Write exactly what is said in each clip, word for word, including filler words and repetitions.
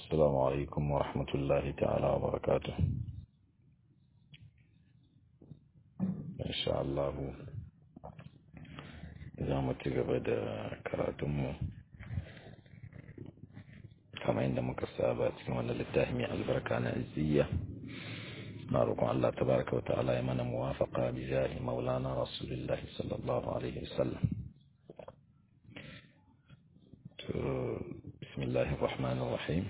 السلام عليكم ورحمة الله تعالى وبركاته. إن شاء الله إذا ما تجبد كراتم كما عندما كسابات كما للتهمي البركة العزية ناركم الله تبارك وتعالى من موافقة بجاه مولانا رسول الله صلى الله عليه وسلم. بسم الله الرحمن الرحيم.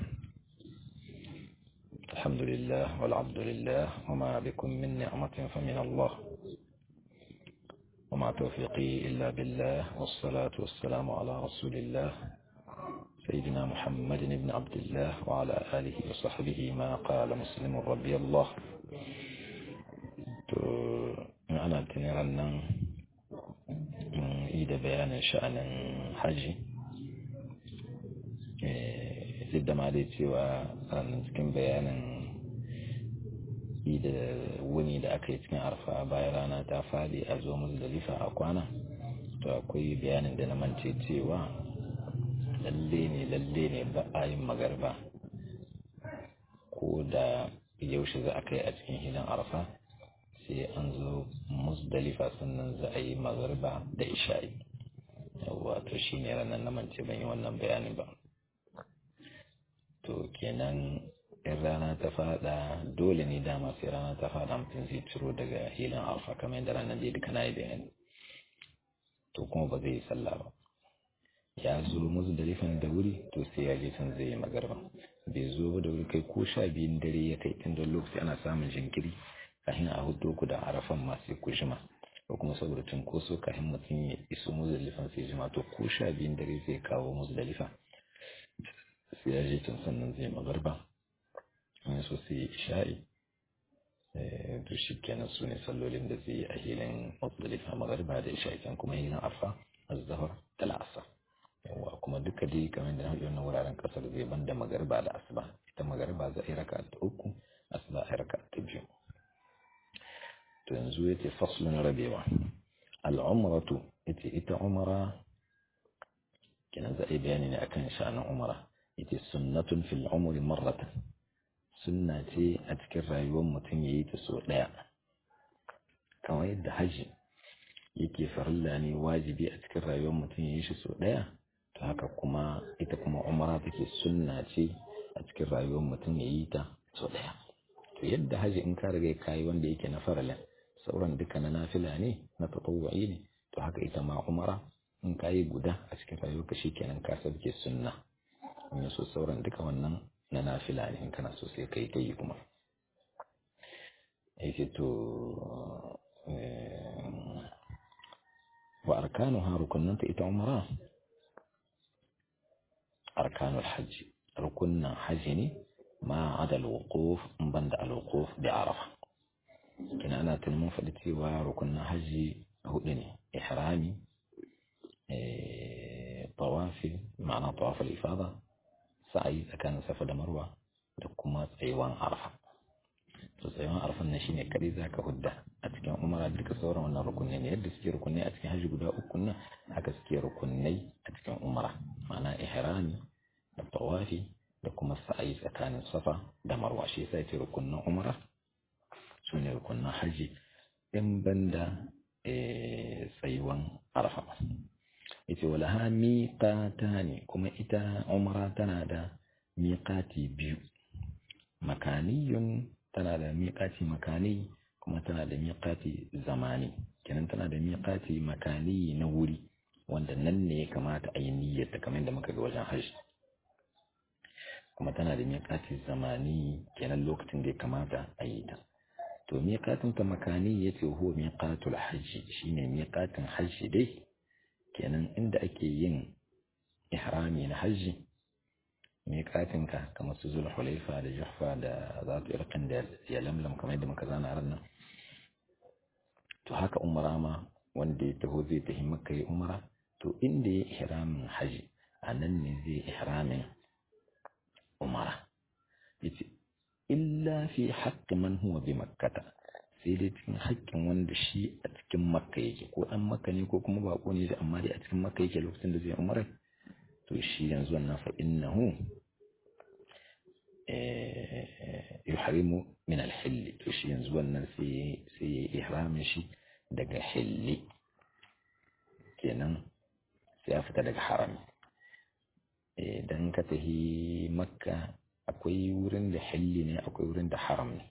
الحمد لله والعبد لله وما بكم من نعمة فمن الله وما توفيقي إلا بالله والصلاة والسلام على رسول الله سيدنا محمد بن عبد الله وعلى آله وصحبه ما قال مسلم رضي الله. أنا تنيرنا إذا بيان شأن حجي زد ما ليتي وأنا كم بيان إذا وني da aka yi cikin arfa bayan rana ta fadi a zo muzdalifa a kwana to akwai bayanin da na mance cewa lalle ne lalle ne ba a yin magarba ko da yaushe za a kai a cikin hilin arfa sai an zo muzdalifa sannan za a yi magarba da isha'i. Yawwa to shine ranar na mance ban yi wannan bayanin ba. To kenan in rana ta fada dole ne dama sai rana ta fada mutum zai ciro daga hilin alfa kamar yadda ranar da duka na yi bayani, to kuma ba zai yi sallah ba. Ya zo muzdalifan da wuri to sai ya je can zai yi magarba. Bai zo da wuri kai ko sha biyun dare ya kai tun da lokaci ana samun jinkiri kafin a hudu ku da arafan masu ku jima, ko kuma saboda cunkoso kafin mutum ya iso muzdalifan sai jima, to ko sha biyun dare zai kawo muzdalifa sai ya je can sannan zai magarba. in so sai isha'i to shi kenan su ne sallolin da zai yi a hilin muzdalifa magarba da isha'i, can kuma hilin arfa az-zuhr da al-asr. yawa kuma duka dai kamar da hajji wannan wuraren kasar zai banda magarba da asuba. Ita magarba za a yi raka ta uku, asuba a yi raka ta biyu. to yanzu yace faslun rabewa. al-umratu ita ita umra kenan za a yi bayani ne akan sha'anin umra. ita sunnatun fil umri marratan, sunna ce a cikin rayuwar mutum ya yi ta so ɗaya. kamar yadda haji yake farilla ne wajibi a cikin rayuwar mutum ya yi shi so ɗaya, to haka kuma ita kuma umara take sunna ce a cikin rayuwar mutum ya yi ta so ɗaya. to yadda haji in ka riga ka yi wanda yake na farilla, sauran duka na nafila ne, na tatawwu'i ne, to haka ita ma umara in ka yi guda a cikin rayuwar ka shikenan ka sauke sunna. in yaso sauran duka wannan na nafila ne, in kana so sai kai kai kuma. yake to wa arkanuha rukunanta ita umra arkanul hajji, rukunnan hajji ne ma ada al-wuquf in banda al-wuquf bi arafa. kina ana tun mun faɗi cewa rukunnan hajji hudu ne: ihrami, tawafi ma'ana tawaf al-ifada, sa'ayi tsakanin safa da marwa, da kuma tsayuwan arfa. to tsayuwan arfan nan shine kadai zaka hudda a cikin umara. duka sauran wannan rukunai ne, yadda suke rukunai a cikin haji guda uku nan haka suke rukunai a cikin umara, ma'ana ihrami da tawafi da kuma sa'ayi tsakanin safa da marwa. shi yasa yake rukunan umara sune rukunan haji in banda tsayuwan arfa. yace walaha miqatani, kuma ita umra tana da miqati biyu: makaniyun, tana da miqati makani, kuma tana da miqati zamani. kenan tana da miqati makani na wuri wanda nan ne ya kamata a yi niyyar ta kamar da muka ga wajen hajji, kuma tana da miqati zamani, kenan lokacin da ya kamata a yi ta. to miqatin ta makani yace huwa miqatul hajji, shine miqatin hajji dai, kenan inda ake yin ihrami na hajji. miqatin ka kamar su Zulhulaifa da Juhfa da Zatu Irqin da Yalamlam kamar yadda muka zana ran nan. to haka umra ma wanda ya taho zai tafi Makka yi umra, to inda ya ihramin hajji anan ne zai ihramin umra. yace illa fi haqqi man huwa bi makkata, sai dai cikin haƙƙin wanda shi a cikin makka yake, ko ɗan makka ne ko kuma bako ne amma dai a cikin makka yake lokacin da zai umara. to shi yanzu wannan fa innahu yuhrimu min al-hilli, to shi yanzu wannan sai sai ya ihramin shi daga hilli, kenan sai ya fita daga harami. Idan ka tafi makka akwai wurin da hilli ne, akwai wurin da haram ne.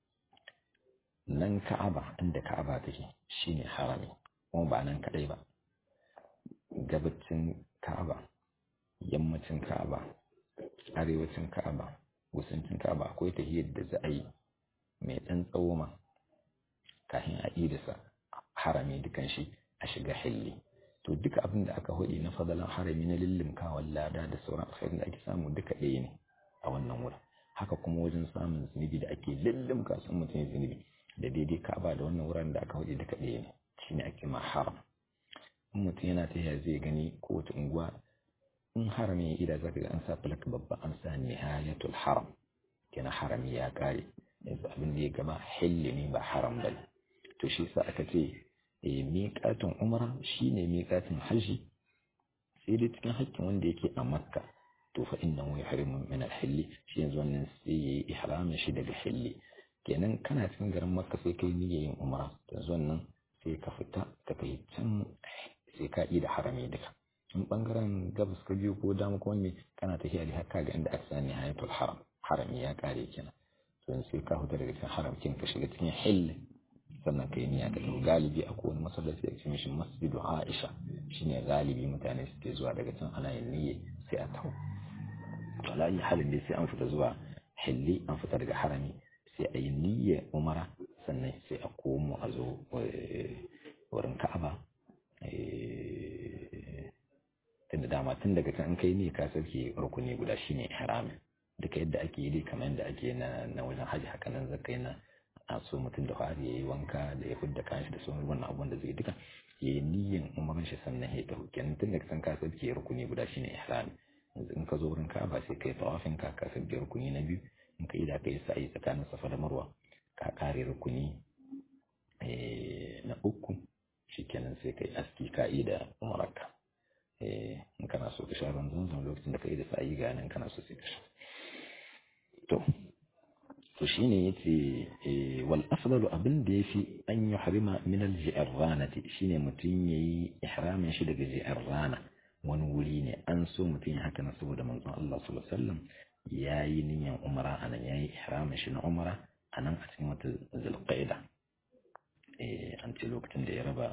Nan ka'aba, inda ka'aba take shine harami, kuma ba nan kadai ba, gabacin ka'aba, yammacin ka'aba, arewacin ka'aba, kusancin ka'aba akwai tahiyar da za a yi mai ɗan tsawo ma kafin a idasa harami dukan shi a shiga hilli. To duka abin da aka hudi na fadalan harami na lillimkawan lada da sauran alkhairin da ake samu duka ɗaya ne a wannan wurin. Haka kuma wajen samun zunubi da ake lillimka sun mutum zunubi da daidai ka'aba da wannan wurin da aka hudi duka ɗaya ne, shine ake ma haram. In mutum yana tafiya zai gani kowace unguwa in harami ya ida zaka ga an sa falak babba, an sa nihayatul haram, kenan harami ya kare, yanzu abin da ya gaba hilli ne ba haram bane. To shi sa aka ce eh miqatun umra shine miqatun haji, sai dai cikin hakkin wanda yake a makka to fa innahu yahrimu min al-hilli, shi yanzu wannan sai yayi ihramin shi daga hilli. Kenan kana cikin garin makka sai kai niyyar yin umra, yanzu wannan sai ka fita ka kai can sai ka yi da harami duka. In bangaren gabas ka biyo ko dama ko me kana tafiya da haka ga inda aka sani hayatul haram, harami ya kare kenan. To sai ka fita daga cikin haram kin ka shiga cikin hilli, sannan kai niyya ka tafi. Galibi a kowane masallaci da ake mishi masjidu Aisha, shine galibi mutane suke zuwa daga can ana yin niyya sai a taho. To alayi halin dai sai an fita zuwa hilli, an fita daga harami sai a yi niyya umara, sannan sai a komo a zo wurin Ka'aba. Tunda dama tun daga can an kai ne ka sarki rukuni guda shine ihramin. Duka yadda ake yi kamar yadda ake na na wajen haji, haka nan zaka yi na a so mutum da fari yayi wanka da ya fidda kanshi da sauran wannan abubuwan da zai duka yayi niyyan umaran shi sannan ya tafi. Kenan tun daga can ka sarki rukuni guda shine ihrami. Yanzu in ka zo wurin Ka'aba sai kai tawafin ka ka sarki rukuni na biyu, in ka yi da kai sa'i tsakanin Safa da Marwa ka kare rukuni na uku, shikenan sai kai aski ka yi da umaraka. In kana so ka sha ruwan zanzan lokacin da ka yi da sa'i ga nan kana so sai ka sha. To to shine yace wal afdalu abin da yafi an yuhrima min al ji'ranati, shine mutun yayi ihramin shi daga ji'rana, wani wuri ne an so mutun ya haka na saboda manzon Allah sallallahu alaihi wasallam yayi niyyar umra anan, yayi ihramin shi na umra anan a cikin wata zulqaida. eh an ce lokacin da ya raba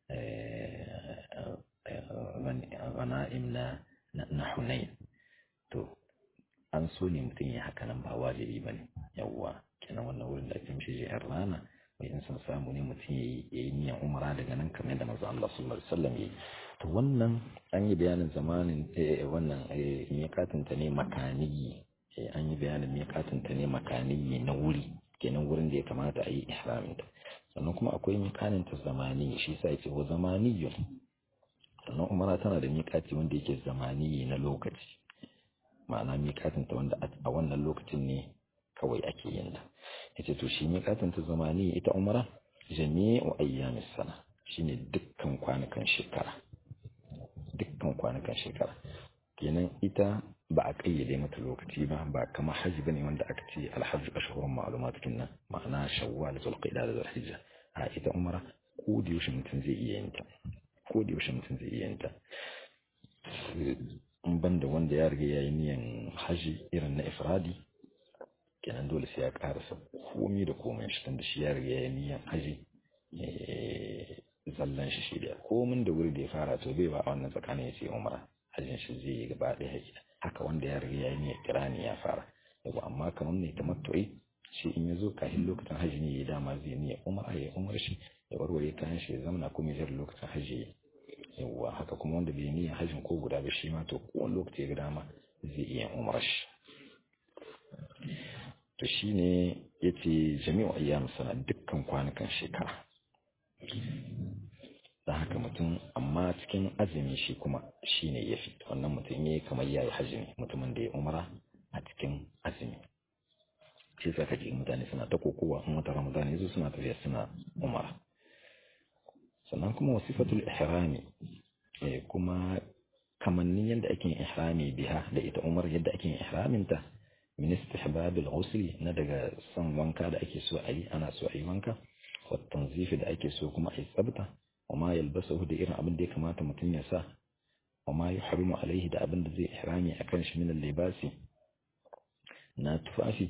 ghana'im na na Hunain, to an so ne mutum ya haka nan, ba wajibi bane. Yawwa kenan wannan wurin da ake mishi jihar rana, mai in san samu ne mutum ya yi niyyar umara daga nan kamar yadda manzo Allah sallallahu alaihi wasallam yayi. To wannan an yi bayanin zamanin wannan miƙatin ta ne makaniyi, an yi bayanin miƙatin ta ne makaniyi na wuri, kenan wurin da ya kamata a yi ihramin ta. Sannan kuma akwai miƙatin ta zamani, shi sa yake wa zamaniyun. Sannan umara tana da miƙati wanda yake zamani na lokaci, ma'ana miƙatin ta wanda a wannan lokacin ne kawai ake yin ta. Yace to shi miƙatin ta zamani ita umara jami'u ayyamis sana, shine dukkan kwanukan shekara, dukkan kwanukan shekara. Kenan ita ba a kayyade mata lokaci ba, ba kamar haji bane wanda aka ce alhajj ashhurun ma'lumat kinnan, ma'ana shawwal, zulqa'da da zulhijja. A ita umara ko da yaushe mutum zai iya yin ta, ko da yaushe mutum zai iya yin ta. In banda wanda ya riga yayi niyan haji irin na ifradi, kenan dole sai ya karasa komai da komai shi, tunda shi ya riga yayi niyan haji zallan shi shi da komai da wuri da ya fara, to bai ba a wannan tsakanin ya ce umara hajjin shi zai yi gaba ɗaya haji. Haka wanda ya riga yayi niyan kirani ya fara. Yau amma kamar ne tamattu'i, shi in ya zo kafin lokacin haji ne ya dama zai niyan umara, ya umar shi ya warware kayan shi ya zamana kuma ya lokacin haji. Yawwa haka kuma wanda bai niyan hajjin ko guda ba, shi ma to kowane lokaci ya ga dama zai iya umar shi. To shine yace jami'u ayyam sana, dukkan kwanukan shekara. Da haka mutum amma cikin azumi shi kuma shine yafi, wannan mutum yayi kamar yayi haji ne, mutumin da ya umara a cikin azumi. Shi saka ce mutane suna ta kokowa in wata Ramadan yazo suna tafiya suna umara. Sannan kuma wasifatul ihrami, eh kuma kamannin yadda ake yin ihrami biha da ita umar, yadda ake yin ihramin ta min istihbab al-ghusl na daga son wanka da ake so a yi ana so a yi wanka wa tanzif da ake so kuma a yi tsabta wa ma yalbasu da irin abin da ya kamata mutum ya sa wa ma yuhrimu alaihi da abin da zai ihrami akan shi min al-libasi na tufafi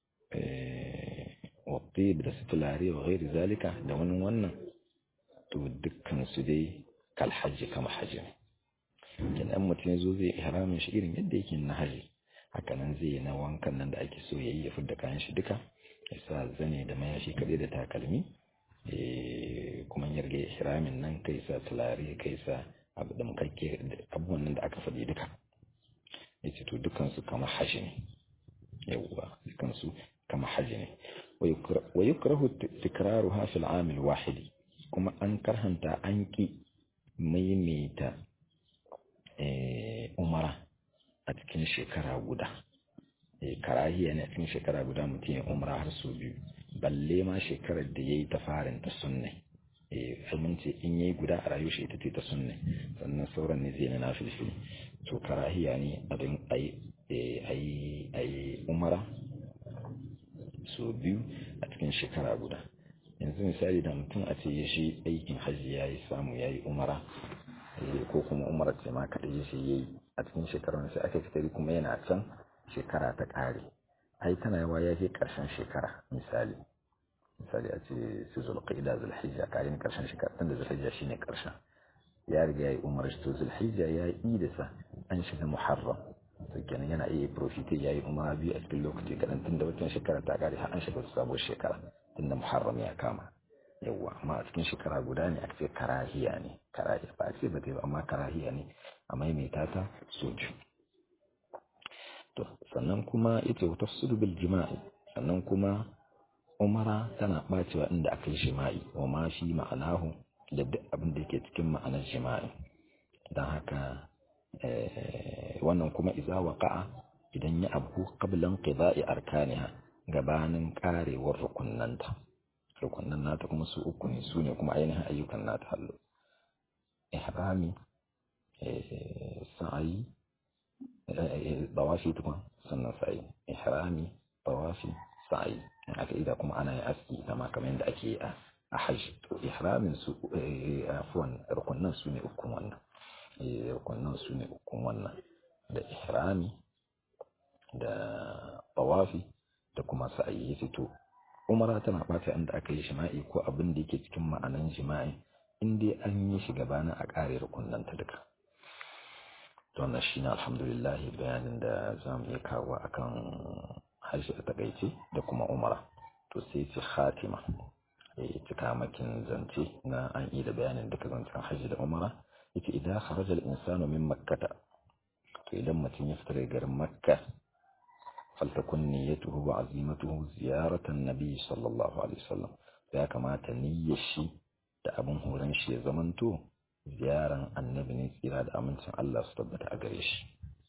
wa tib da sutulare wa ghairi zalika da wani wannan to dukkan su dai kal hajji kama hajji kenan mutum ya zo zai ihramin shi irin yadda yake na haji haka nan zai yi na wankan nan da ake so ya yi ya fidda kayan shi duka ya sa zane da mayashi kaɗai da takalmi kuma yarge ihramin nan kai sa tulare kai sa abu da mukakke abubuwan nan da aka faɗi duka ya ce to dukansu kama haji ne yawwa dukansu kama haji ne wa yukrahu tikraruha fil amil wahidi kuma an karhanta an ki maimaita umara a cikin shekara guda karahiya ne a cikin shekara guda mutum ya umara har sau biyu balle ma shekarar da ya yi ta farin ta sunne mun ce in yayi guda a rayuwar shi ita ce ta sunne sannan sauran ne zai na nafilfili to karahiya ne abin ayi ayi umara sau biyu a cikin shekara guda yanzu misali da mutum a ce ya shi aikin hajji ya yi samu ya yi umara ko kuma umara ce ma kaɗai ya shi ya yi a cikin shekarar sai aka fitari kuma yana can shekara ta ƙare ai tana yawa ya ke ƙarshen shekara misali misali a ce su zulqa'ida zulhijja kayan ƙarshen shekara tunda zulhijja shine ƙarshen ya riga ya yi umar shi to zulhijja ya yi da sa an shiga muharram to kenan yana iya profite ya yi umara biyu a cikin lokaci kaɗan tunda watan shekara ta ƙare har an shiga sabuwar shekara tunda muharram ya kama yawwa amma a cikin shekara guda ne aka ce karahiya ne karahiya ba a ce ba ta yi ba amma karahiya ne a maimaita ta soju to sannan kuma ita wata bil jima'i sannan kuma umara tana bacewa inda aka yi jima'i wa ma shi ma'anahu da duk abin da yake cikin ma'anar jima'i don haka wannan kuma iza waqa'a idan ya abu qablan qida'i arkaniha gabanin karewar rukunnanta rukunnan nata kuma su uku ne su ne kuma ainihin ayyukan nata hallo ihrami sa'i tawafi tukun sannan sa'i ihrami tawafi sa'i aka ida kuma ana yin aski kama kamar yadda ake yi a hajji to ihramin su afwan rukunnan su ne ukun wannan rukunnan su ne ukun wannan da ihrami da tawafi da kuma sa'i ya fito umara tana bata inda aka yi jima'i ko abin da yake cikin ma'anan jima'i in dai an yi shi gabanin a ƙare rukunnan ta duka to wannan shine alhamdulillah bayanin da zamu iya kawo akan hajji a takaice da kuma umara to sai ce khatima eh cikamakin zance na an yi da bayanin duka zancen hajji da umara yace idan kharaja al-insanu min makkah to idan mutum ya fita daga garin makka faltakun niyyatuhu wa azimatuhu ziyaratan nabi sallallahu alaihi wasallam ya kamata niyyar shi da abin horon shi ya zamanto ziyaran annabi ne tsira da amincin Allah su tabbata a gare shi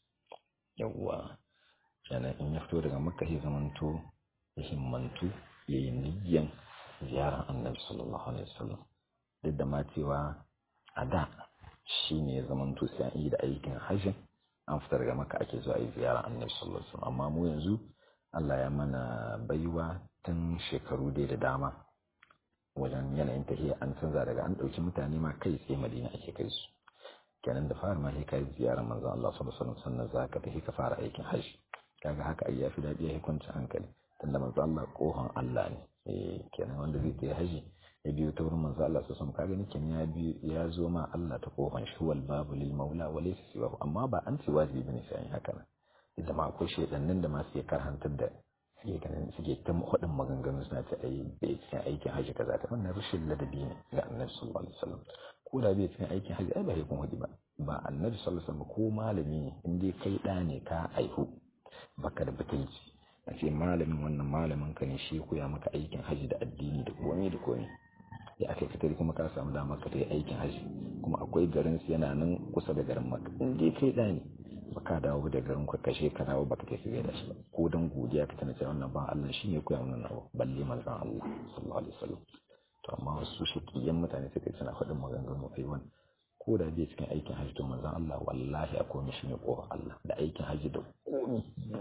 yawwa kenan in ya fito daga makka ya zamanto ya himmantu ya yi niyyan ziyaran annabi sallallahu alaihi wasallam duk da ma cewa a da shi ne ya zamanto sai an yi da aikin hajji an fita daga makka ake zuwa yi ziyaran annabi sallallahu alaihi wasallam amma mu yanzu Allah ya mana baiwa tun shekaru dai da dama wajen yanayin tafiya an canza daga an ɗauki mutane ma kai sai madina ake kai su kenan da fara ma sai kai ziyarar manzon Allah sallallahu alaihi wasallam sannan za ka tafi ka fara aikin hajji kaga haka ai yafi daɗi ya kwanci hankali tunda manzon Allah kohon Allah ne eh kenan wanda zai tafi hajji ya biyo ta wurin manzon Allah sallallahu alaihi wasallam kaga nikin ya biyo ya zo ma Allah ta kohon shi wal babu lil maula wa laysa siwahu amma ba an ce wajibi bane sai an haka nan idan ma akwai shedannin da ma suke karhantar da suke ganin suke ta hudin maganganu suna ta ayi bai cikin aikin hajji kaza ta wannan rashin ladabi ne ga annabi sallallahu alaihi wasallam ko da bai cikin aikin hajji ai ba sai kun hudi ba ba annabi sallallahu alaihi wasallam ko malami ne in dai kai da ne ka aihu baka da batunci a ce malamin wannan malamin ka ne shi koya maka aikin hajji da addini da komai da komai ya aka fitar kuma ka samu dama ka yi aikin hajji kuma akwai garin su yana nan kusa da garin maka in dai kai da ne baka dawo da garin ku kashe ka dawo baka kai sai da shi ba ko dan godiya ka tana cewa wannan ba Allah shine koya wannan abu balle manzon Allah sallallahu alaihi wasallam to amma wasu shakiyan mutane suka suna faɗin maganganu ai wannan ko da bai cikin aikin hajji to manzon Allah wallahi akwai mishi ne ko Allah da aikin hajji da komai wanda bai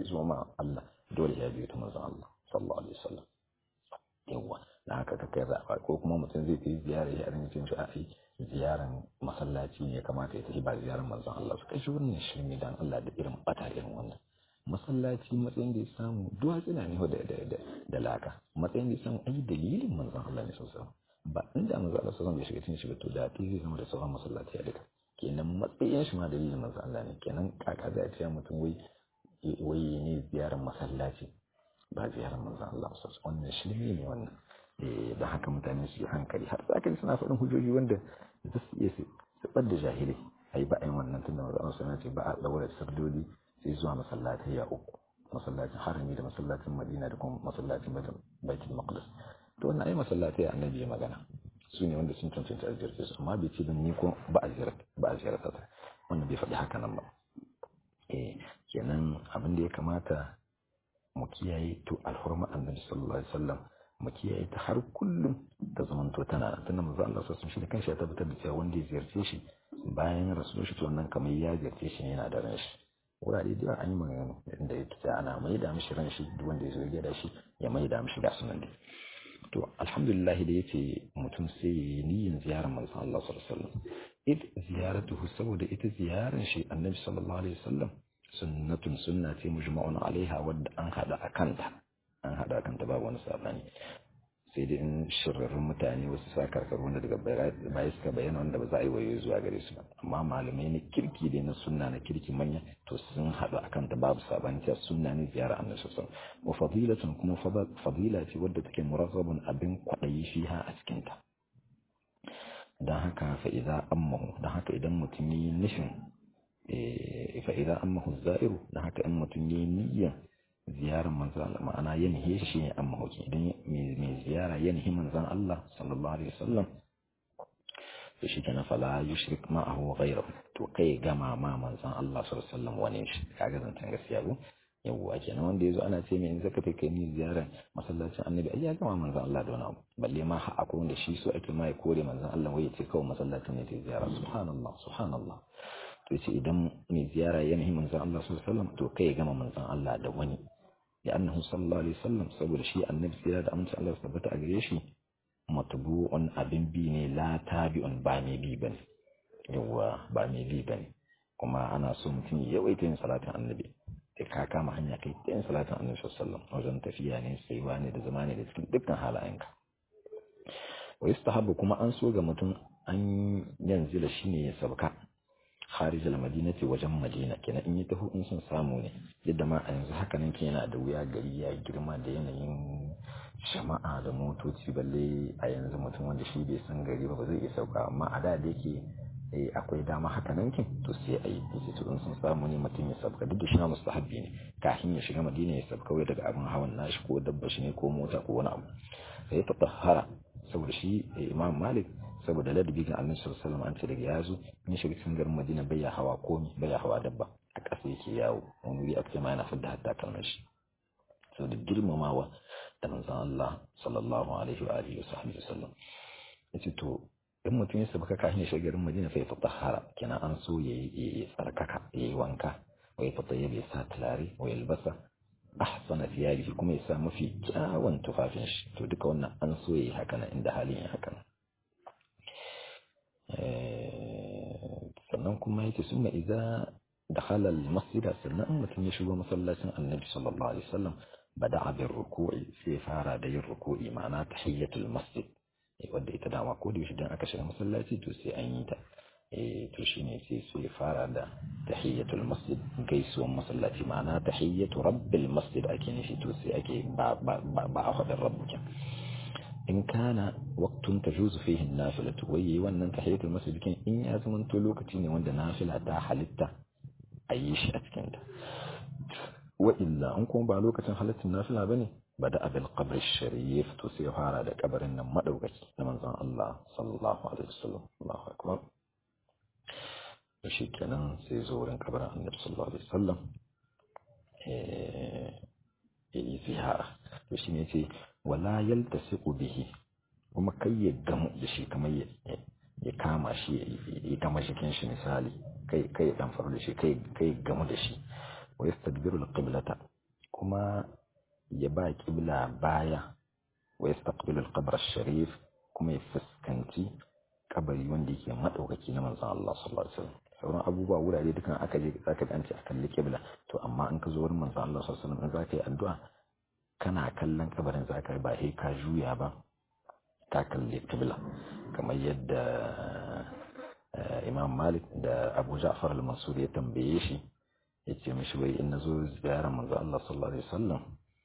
zo ma Allah dole ya biyo ta manzon Allah sallallahu alaihi wasallam yawa da haka ka kai zaɓa ko kuma mutum zai yi ziyara ya rinka cin shi a ai ziyaran masallaci ne kamata ya tafi ba ziyaran manzon Allah su kai shi wannan shirme dan Allah da irin bata irin wannan masallaci matsayin da ya samu duwatsuna ne da da da da laka matsayin da ya samu ai dalilin manzon Allah ne sosai ba inda manzon Allah sallallahu alaihi wasallam bai shiga cikin shi ba to da zai zama da sauran masallaci a duka kenan matsayin shi ma dalilin manzon Allah ne kenan kaka zai ce mutum wai wai ne ziyaran masallaci ba ziyarar manzon Allah sosai wannan shirme ne wannan eh da haka mutane su yi hankali har za ka ji suna faɗin hujjoji wanda za su iya su bar da jahilai ai ba a yin wannan tunda manzon Allah sallallahu alaihi wasallam ce ba a daura sardoli sai zuwa masallatai ya uku masallacin harami da masallacin Madina da kuma masallacin Baitul Maqdis to wannan ai masallatai annabi ya magana su ne wanda sun cancanta a ziyarce su amma bai ce ban ni ko ba a ziyarta ba a ziyarta ta wannan bai faɗi haka nan ba eh kenan abin da ya kamata mu kiyaye to alhurma annabi sallallahu alaihi wasallam mu kiyaye ta har kullum ta zamanto tana tana manzo Allah sallallahu alaihi wasallam shi da kanshi ya tabbatar da cewa wanda ya ziyarce shi bayan rasulun shi to wannan kamar ya ziyarce shi yana da ran shi wurare da an yi magana inda yake ta ana mai da mishi ran shi duk wanda ya zo ya da shi ya mai da mishi da sunan dai to alhamdulillah da yace mutum sai ya yi niyyar ziyarar manzo Allah sallallahu alaihi wasallam id ziyaratuhu saboda ita ziyarar shi annabi sallallahu alaihi wasallam sunnatun sunna ce mujma'un alaiha wadda an hada akanta an hada akanta babu wani sabani sai dai in shirarrun mutane wasu sa karkaru wanda daga baya suka bayyana wanda ba za a yi wayo zuwa gare su ba amma malamai na kirki dai na sunna na kirki manya to sun hadu akanta babu sabani cewa sunna ne ziyara annabi sallallahu alaihi wasallam wa fadilatun kuma fadila ce wadda take murazzabun abin kwadayi fiha a cikin ta dan haka fa idza ammahu dan haka idan mutum yi nufin فإذا أمه الزائر نحك أمة ينية زيارة منزل معنا ينهي شيء أمه كده من زيارة ينهي منزل الله صلى الله عليه وسلم فشيكنا فلا يشرك معه غيره توقي جمع ما منزل الله صلى الله عليه وسلم ونيش كأجل تنقص يابو yawwa kenan wanda yazo ana ce mai in zaka kai ni ziyara masallacin annabi ai ya gama manzon Allah da wani abu balle ma har akwai wanda shi so ake mai kore manzon Allah wai ya ce kawai masallacin ne ta ziyara subhanallah subhanallah to ce idan mai ziyara ya nahi manzon Allah sallallahu alaihi wasallam to kai ya gama manzon Allah da wani ya annahu sallallahu alaihi wasallam saboda shi annabi sai da amince Allah ya tabbata a gare shi matbu'un abin bi ne la tabi'un ba mai bi bane yawwa ba mai bi bane kuma ana so mutum ya yawaita yin salatin annabi da ka kama hanya kai yin salatin annabi sallallahu alaihi wasallam wajen tafiya ne tsayuwa ne da zama ne da cikin dukkan halayenka wa yastahabu kuma an so ga mutum an yanzila shine ya sabka kharij al-madinati wajen madina kenan in yi taho in sun samu ne yadda ma a yanzu haka nan yana da wuya gari ya girma da yanayin jama'a da motoci balle a yanzu mutum wanda shi bai san gari ba ba zai iya sauka amma a da da yake akwai dama haka nan kin to sai a yi to in sun samu ne mutum ya sabka duk da shi na mustahabbi ne kafin ya shiga madina ya sabka wai daga abin hawan nashi ko dabba shi ne ko mota ko wani abu sai ta tahara saboda shi imam malik saboda ladabi ga annabi sallallahu alaihi wasallam an ce daga yazo in shiga cikin garin madina bai ya hawa komi bai ya hawa dabba a ƙasa yake yawo wani wuri aka ce ma yana fidda hatta kalmar shi saboda girmamawa da manzon Allah sallallahu alaihi wa alihi wasallam yace to in mutum ya sabaka kafin ya shiga garin madina sai ya tahara kina an so yayi tsarkaka yayi wanka wai fata ya bai sa tulare wa yalbasa ahsana thiyabihi kuma ya sa mafi kyawun tufafin shi to duka wannan an so yayi haka nan inda halin ya haka nan sannan kuma yake sunna idza dakhala al-masjid sannan mutum ya shigo masallacin annabi sallallahu alaihi wasallam bada'a bir ruku'i sai fara da yin ruku'i ma'ana tahiyatul masjid wanda ita dama ko da yaushe dan aka shiga masallaci to sai an yi ta eh to shine sai sai fara da tahiyatul masjid gaisuwan masallaci ma'ana tahiyatu rabbil masjid ake nishi to sai ake ba ba ba a hadar rabbuka in kana waqtun tajuzu fihi an-nafilatu wai wannan tahiyatul masjid kin in ya zama to lokaci ne wanda nafila ta halitta ayi shi a cikin ta wa illa an kuma ba lokacin halittin nafila bane bada abil qabr sharif to sai fara da kabarin nan madaukaki na manzon Allah sallallahu alaihi wasallam Allahu akbar shi kenan sai zo wurin kabarin annabi sallallahu alaihi wasallam eh yi ziyara to shine yace wala yaltasiqu bihi kuma kai ya gamu da shi kamar ya ya kama shi ya gama cikin shi misali kai kai dan faru da shi kai kai gamu da shi wa yastadbiru alqiblata kuma ya ba qibla baya wa yastaqbilu al-qabr ash-sharif kuma ya fuskanci kabari wanda yake madaukaki na manzon Allah sallallahu alaihi wasallam. Sauran abubuwa wurare dukan aka je zaka ga an ce a kalli qibla, to amma in ka zo wurin manzon Allah sallallahu alaihi wasallam in zaka yi addu'a kana kallon kabarin zaka yi ba sai ka juya ba ka kalli qibla, kamar yadda Imam Malik da Abu Ja'far al-Mansur ya tambaye shi yace mishi wai in nazo ziyarar manzon Allah sallallahu alaihi wasallam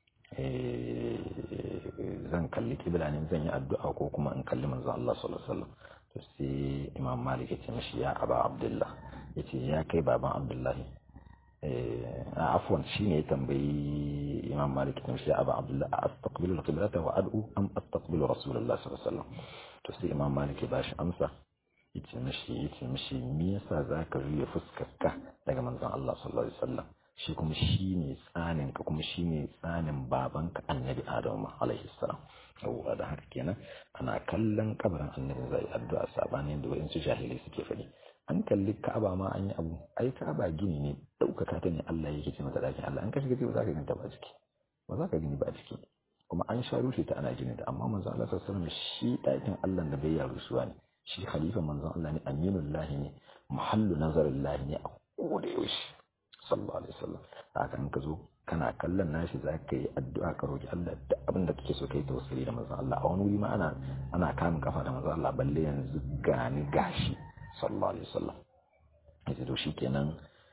zan kalli qibla ne zan yi addu'a ko kuma in kalli manzon Allah sallallahu alaihi wasallam. To sai Imam Malik yace mishi ya Aba Abdullah, yace ya kai baban Abdullahi, eh afwan shine ya tambayi Imam Malik yace mishi ya Aba Abdullah astaqbilu al-qiblata wa ad'u am astaqbilu Rasulullah sallallahu alaihi wasallam. To sai Imam Malik ya bashi amsa yace mishi yace mishi me yasa zaka juya fuskarka daga manzon Allah sallallahu alaihi wasallam, shi kuma shine tsanin ka kuma shine tsanin babanka Annabi Adam alaihi salam. Yawwa da haka kenan ana kallon kabarin Annabi zai addu'a sabanin da wayansu jahilai suke faɗi. An kalli Ka'aba ma an yi abu, ai Ka'aba gini ne daukaka ta ne Allah yake ce mata dakin Allah, an ka shiga ba za ka gani ta ba ciki ba za ka gani ba ciki, kuma an sha rushe ta ana gini da, amma manzon Allah sallallahu alaihi wasallam shi dakin Allah da bai ya rusuwa ne, shi khalifa manzon Allah ne, aminullahi ne, muhallu nazarillahi ne a koda yaushe sallallahu alaihi wasallam. Haka in ka zo kana kallon nashi za ka yi addu'a ka roki Allah da abin da kake so kai tawassuli da manzon Allah. A wani wuri ma ana ana kamun kafa da manzon Allah, balle yanzu gani gashi sallallahu alaihi wasallam. Yace to shikenan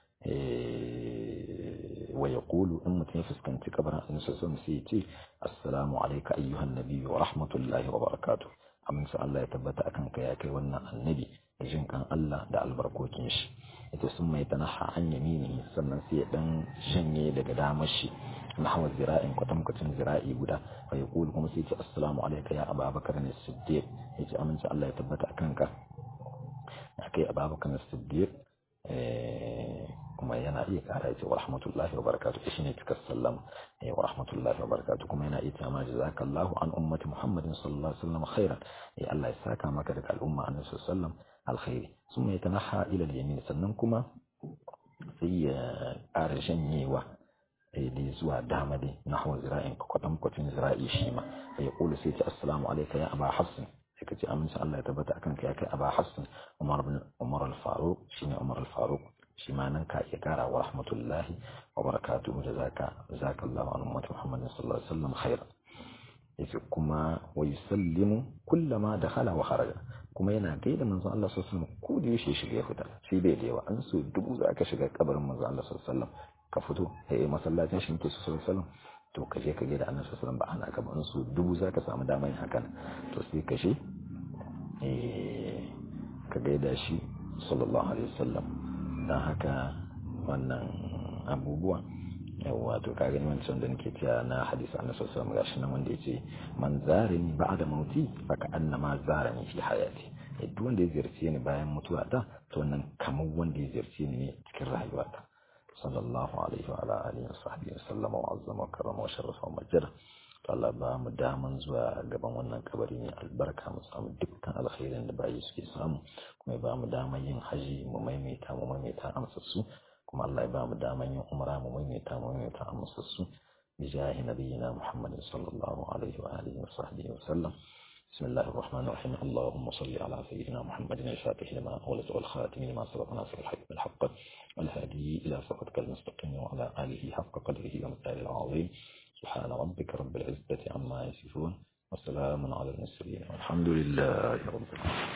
eh wa yaqulu in mutum ya fuskanci kabarin Annabi sallallahu alaihi wasallam sai ya ce assalamu alayka ayyuhan nabiyyu wa rahmatullahi wa barakatuh. Amince Allah ya tabbata akan ka ya kai wannan annabi, da jin kan Allah da albarkokin shi. Ita sun mai tanaha an yamini, sannan sai ya dan shanye daga damar shi na hawa zira'in kwatankwacin zira'i guda, fa yaqulu kuma sai ya ce assalamu alayka ya Abubakar as-Siddiq. Yace amince Allah ya tabbata akan ka ya kai Abubakar as-Siddiq. kuma yana iya kara yace wa rahmatullahi wa barakatuh, shine cikar sallama wa rahmatullahi wa barakatuh. kuma yana iya cewa jazakallahu an ummati Muhammadin sallallahu alaihi wasallam khairan, ya Allah ya saka maka daga al'umma Annabi sallallahu alaihi wasallam alkhairi. summa yatanaha ila al-yamin, sannan kuma sai ya ƙara shanyewa da zuwa dama dai nahwa zira'in kwatankwacin zira'i shi ma, ya kula sai ce assalamu alayka ya Aba Hafs, sai ka ce amince Allah ya tabbata akan ka ya kai Aba Hafs Umar ibn Umar al-Faruq, shine Umar al-Faruq shi ma nan ka iya kara wa rahmatullahi wa barakatuhu da zaka zakallahu an ummati Muhammadin sallallahu alaihi wasallam khairan. Yace kuma wa yusallimu kullama dakhala wa kharaja, kuma yana gaida manzon Allah sallallahu alaihi wasallam ko da yaushe shiga ya fita, shi bai da yawa, an so dubu za ka shiga kabarin manzon Allah sallallahu alaihi wasallam ka fito eh masallacin shi ke sallallahu alaihi wasallam, to ka je ka gaida Annabi sallallahu alaihi wasallam ba ana ka ba, an so dubu za ka samu damar yin hakan, to sai ka je eh ka gaida shi sallallahu alaihi wasallam. Dan haka wannan abubuwa yawa to ka gani wancan da nake cewa na hadisi Annabi sallallahu alaihi wasallam gashi nan wanda yace man zarani ba'da mauti fa ka'annama zarani fi hayati, duk wanda ya ziyarce ni bayan mutuwa ta to wannan kamar wanda ya ziyarce ni ne cikin rayuwata. sallallahu alaihi wa ala alihi wa sahbihi wasallam wa azzama wa karama wa sharafa wa majjada. to Allah ba mu daman zuwa gaban wannan kabari ne albarka, mu samu dukkan alkhairin da bayi suke samu, kuma ya ba mu daman yin haji mu maimaita mu maimaita amsassu, kuma Allah ya ba mu daman yin umra mu maimaita mu maimaita amsassu bi jahi nabiyina Muhammadin sallallahu alaihi wa alihi wa sahbihi wasallam. بسم الله الرحمن الرحيم. اللهم صل على سيدنا محمد الفاتح لما أغلق والخاتم لما سبق ناصر الحق بالحق والهادي إلى صراطك المستقيم وعلى آله حق قدره ومقداره العظيم. سبحان ربك رب العزة عما يصفون وسلام على المرسلين والحمد لله رب العالمين.